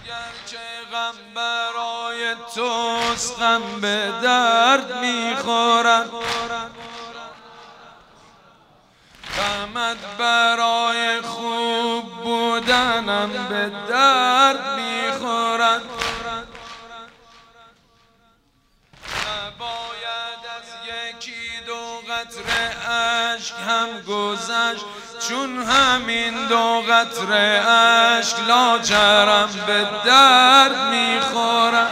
اگرچه غم برای توست غم به درد میخورد، غمت برای خوب بودنم به درد میخورد. نباید از یکی دو قطره اشک هم گذشت، چون همین دو قطره اشک لاجرم به درد میخورد.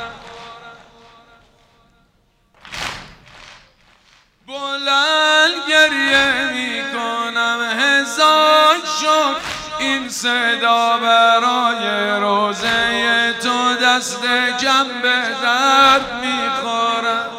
بلند گریه میکنم هزار شکر، این صدا برای روزه تو دست جم به درد میخورد.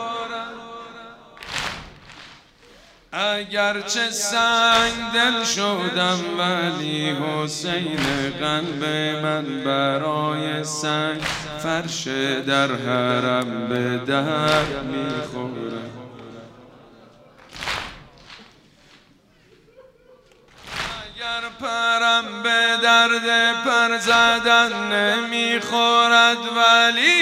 اگرچه سنگ دل شدم ولی حسین قلب من برای سنگ فرش در حرم به درد میخورد. اگر پرم به درد پر زدن نمیخورد ولی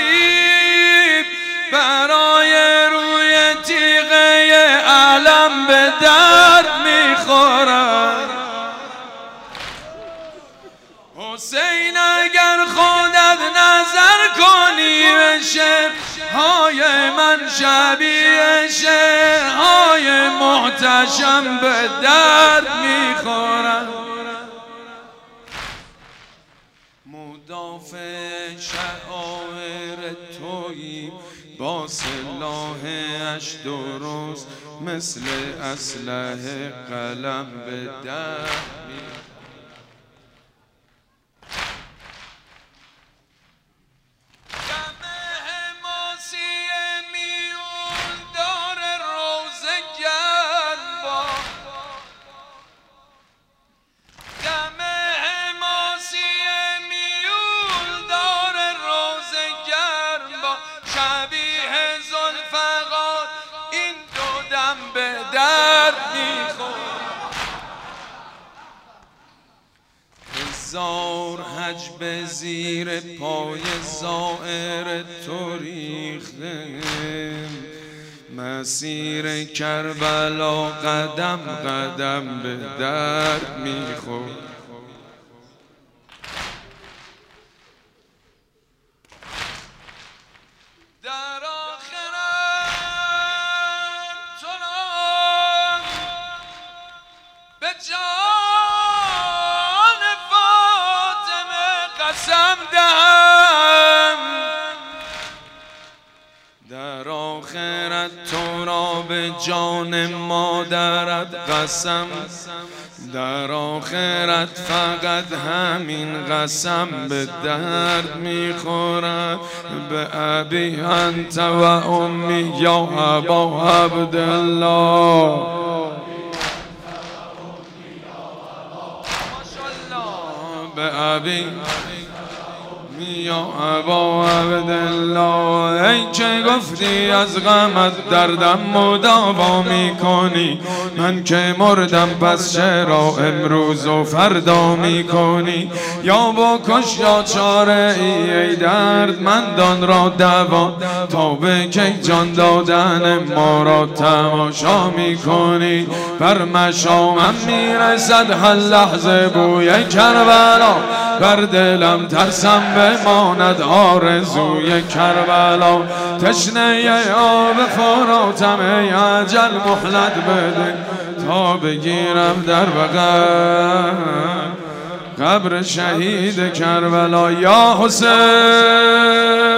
برای روی تیغه علم به درد میخورد. حسین اگر خودت نظر کنی به شعرهای من شبیه شعرهای محتشم به درد میخورد. مدافع شعائر تویی با سلاحش درست مثل اسلحه قلم به درد میخورد. هزار حج به زیر پای زائر تو ریخته، مسیر کربلا قدم قدم به درد میخورد. در آخرت تو را به قسم دهم، در آخرت تو را به جان مادرت قسم، در آخرت فقط همین قسم به درد میخورد. به ابی انت و امی یا ابا عبدالله، به ابی یا ابا عبدالله. ای که گفتی از غمت دردم مداوا میکنی، من که مردم پس چرا امروز و فردا میکنی؟ یا بکش یا چاره ای دردمندان را دوا، تا به کی جان دادن ما را تماشا میکنی؟ بر مشامم میرسد هر لحظه بوی کربلا، بر دلم ترسم بماند آرزوی کربلا. تشنه آب فراتم ای اجل مهلت بده، تا بگیرم در بغل قبر شهید کربلا. یا حسین